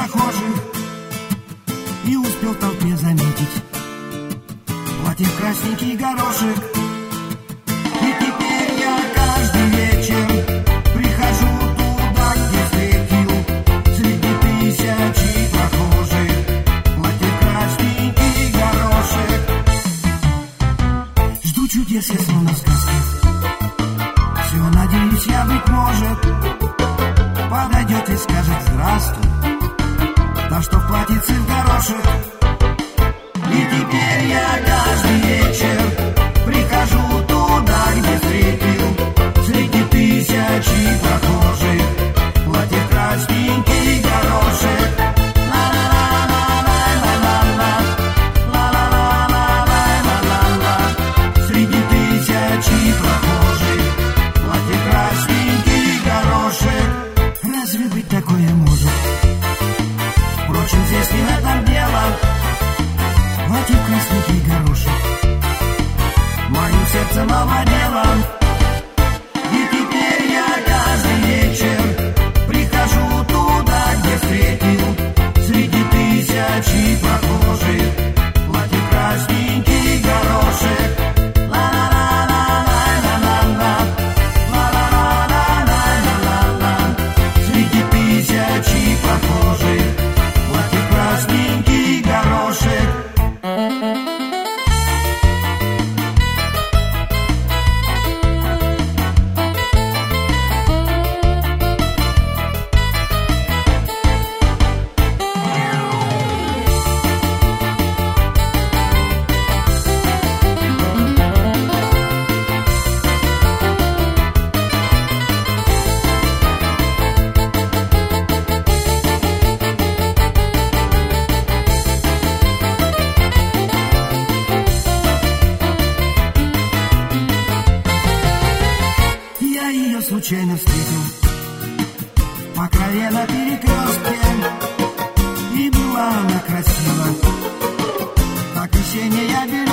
прохожих и успел в толпе заметить платье в красненький горошек. И теперь я каждый вечер прихожу туда, где встретил среди тысячи прохожих платье в красненький горошек. Жду чудес, я словно в сказке. Все, надеюсь, я, быть может, подойдет и скажет здравствуй, та, что в платьице в горошек. И теперь я каждый вечер прихожу туда, где встретил среди тысячи прохожих платье в красненький горошек. Ла-ла-ла-ла-ла-ла-ла-ла-ла-ла-ла-ла. Среди тысячи прохожих платье в красненький горошек. Разве быть такое может? Впрочем, здесь не в этом дело. Платье в красненький горошек моим сердцем овладело. И теперь я каждый вечер прихожу туда, где встретил среди тысячи прохожих платье в красненький горошек. Ла-ла-ла-ла-ла-ла-ла-ла. Ла-ла-ла-ла-ла-ла-ла. Среди тысячи прохожих платье в красненький горошек. Я ее случайно встретил по траве на перекрестке, и была она красива, как весенняя береза.